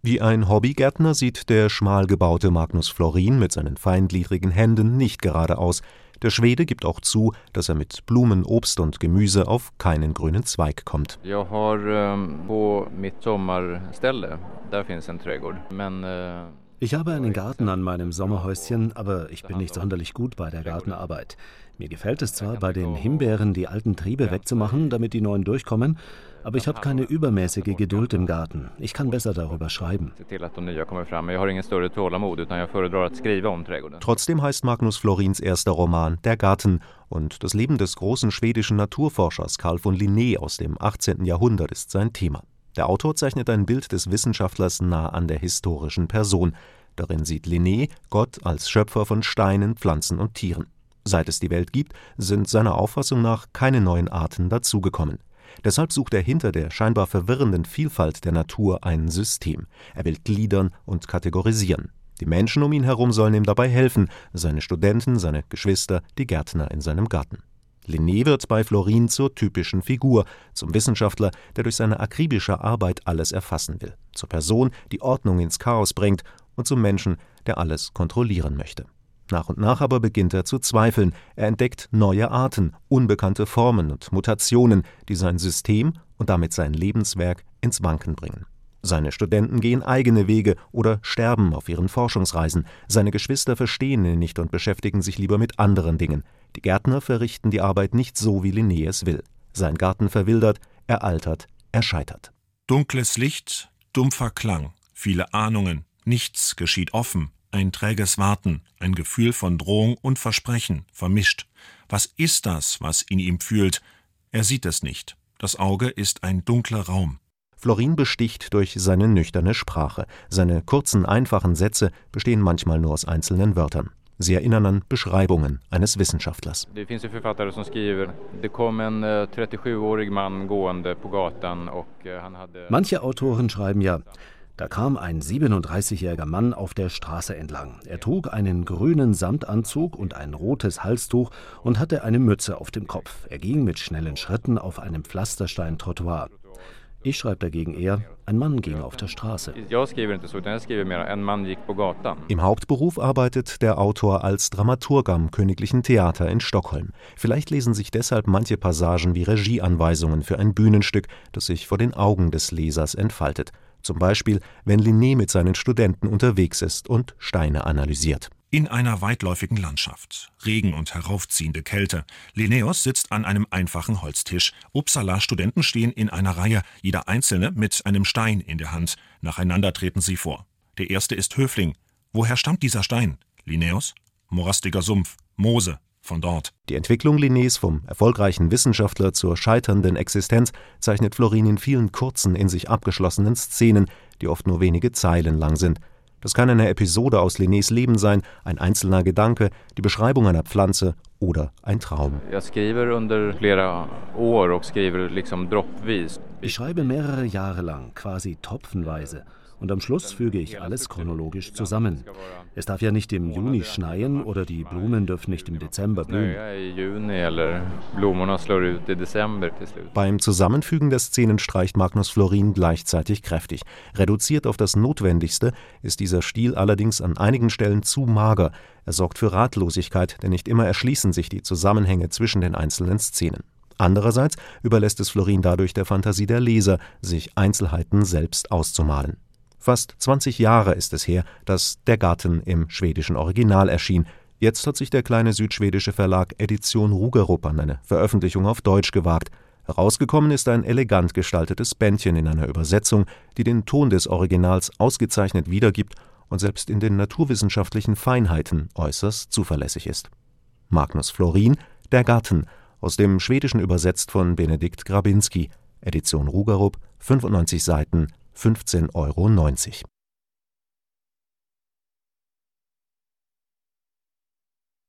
Wie ein Hobbygärtner sieht der schmal gebaute Magnus Florin mit seinen feingliedrigen Händen nicht gerade aus. Der Schwede gibt auch zu, dass er mit Blumen, Obst und Gemüse auf keinen grünen Zweig kommt. Jag har på mitt sommarställe, där finns en trädgård. Ich habe einen Garten an meinem Sommerhäuschen, aber ich bin nicht sonderlich gut bei der Gartenarbeit. Mir gefällt es zwar, bei den Himbeeren die alten Triebe wegzumachen, damit die neuen durchkommen, aber ich habe keine übermäßige Geduld im Garten. Ich kann besser darüber schreiben. Trotzdem heißt Magnus Florins erster Roman Der Garten, und das Leben des großen schwedischen Naturforschers Carl von Linné aus dem 18. Jahrhundert ist sein Thema. Der Autor zeichnet ein Bild des Wissenschaftlers nah an der historischen Person. Darin sieht Linné Gott als Schöpfer von Steinen, Pflanzen und Tieren. Seit es die Welt gibt, sind seiner Auffassung nach keine neuen Arten dazugekommen. Deshalb sucht er hinter der scheinbar verwirrenden Vielfalt der Natur ein System. Er will gliedern und kategorisieren. Die Menschen um ihn herum sollen ihm dabei helfen, seine Studenten, seine Geschwister, die Gärtner in seinem Garten. Linné wird bei Florin zur typischen Figur, zum Wissenschaftler, der durch seine akribische Arbeit alles erfassen will, zur Person, die Ordnung ins Chaos bringt, und zum Menschen, der alles kontrollieren möchte. Nach und nach aber beginnt er zu zweifeln. Er entdeckt neue Arten, unbekannte Formen und Mutationen, die sein System und damit sein Lebenswerk ins Wanken bringen. Seine Studenten gehen eigene Wege oder sterben auf ihren Forschungsreisen. Seine Geschwister verstehen ihn nicht und beschäftigen sich lieber mit anderen Dingen. Die Gärtner verrichten die Arbeit nicht so, wie Linné es will. Sein Garten verwildert, er altert, er scheitert. Dunkles Licht, dumpfer Klang, viele Ahnungen, nichts geschieht offen, ein träges Warten, ein Gefühl von Drohung und Versprechen, vermischt. Was ist das, was in ihm fühlt? Er sieht es nicht. Das Auge ist ein dunkler Raum. Florin besticht durch seine nüchterne Sprache. Seine kurzen, einfachen Sätze bestehen manchmal nur aus einzelnen Wörtern. Sie erinnern an Beschreibungen eines Wissenschaftlers. Det finns ju författare som skriver, det kom en 37-årig man gående på gatan och han hade... Manche Autoren schreiben ja, da kam ein 37-jähriger Mann auf der Straße entlang. Er trug einen grünen Samtanzug und ein rotes Halstuch und hatte eine Mütze auf dem Kopf. Er ging mit schnellen Schritten auf einem Pflasterstein-Trottoir. Ich schreibe dagegen eher, ein Mann ging auf der Straße. Im Hauptberuf arbeitet der Autor als Dramaturg am Königlichen Theater in Stockholm. Vielleicht lesen sich deshalb manche Passagen wie Regieanweisungen für ein Bühnenstück, das sich vor den Augen des Lesers entfaltet. Zum Beispiel, wenn Linné mit seinen Studenten unterwegs ist und Steine analysiert. In einer weitläufigen Landschaft. Regen und heraufziehende Kälte. Linnaeus sitzt an einem einfachen Holztisch. Uppsala-Studenten stehen in einer Reihe, jeder einzelne mit einem Stein in der Hand. Nacheinander treten sie vor. Der erste ist Höfling. Woher stammt dieser Stein? Linnaeus? Morastiger Sumpf. Moose. Von dort. Die Entwicklung Linnés vom erfolgreichen Wissenschaftler zur scheiternden Existenz zeichnet Florin in vielen kurzen, in sich abgeschlossenen Szenen, die oft nur wenige Zeilen lang sind. Das kann eine Episode aus Linnés Leben sein, ein einzelner Gedanke, die Beschreibung einer Pflanze oder ein Traum. Ich schreibe mehrere Jahre lang, quasi topfenweise. Und am Schluss füge ich alles chronologisch zusammen. Es darf ja nicht im Juni schneien oder die Blumen dürfen nicht im Dezember blühen. Beim Zusammenfügen der Szenen streicht Magnus Florin gleichzeitig kräftig. Reduziert auf das Notwendigste ist dieser Stil allerdings an einigen Stellen zu mager. Er sorgt für Ratlosigkeit, denn nicht immer erschließen sich die Zusammenhänge zwischen den einzelnen Szenen. Andererseits überlässt es Florin dadurch der Fantasie der Leser, sich Einzelheiten selbst auszumalen. Fast 20 Jahre ist es her, dass Der Garten im schwedischen Original erschien. Jetzt hat sich der kleine südschwedische Verlag Edition Rugerup an eine Veröffentlichung auf Deutsch gewagt. Herausgekommen ist ein elegant gestaltetes Bändchen in einer Übersetzung, die den Ton des Originals ausgezeichnet wiedergibt und selbst in den naturwissenschaftlichen Feinheiten äußerst zuverlässig ist. Magnus Florin, Der Garten, aus dem Schwedischen übersetzt von Benedikt Grabinski. Edition Rugerup, 95 Seiten, 15,90 €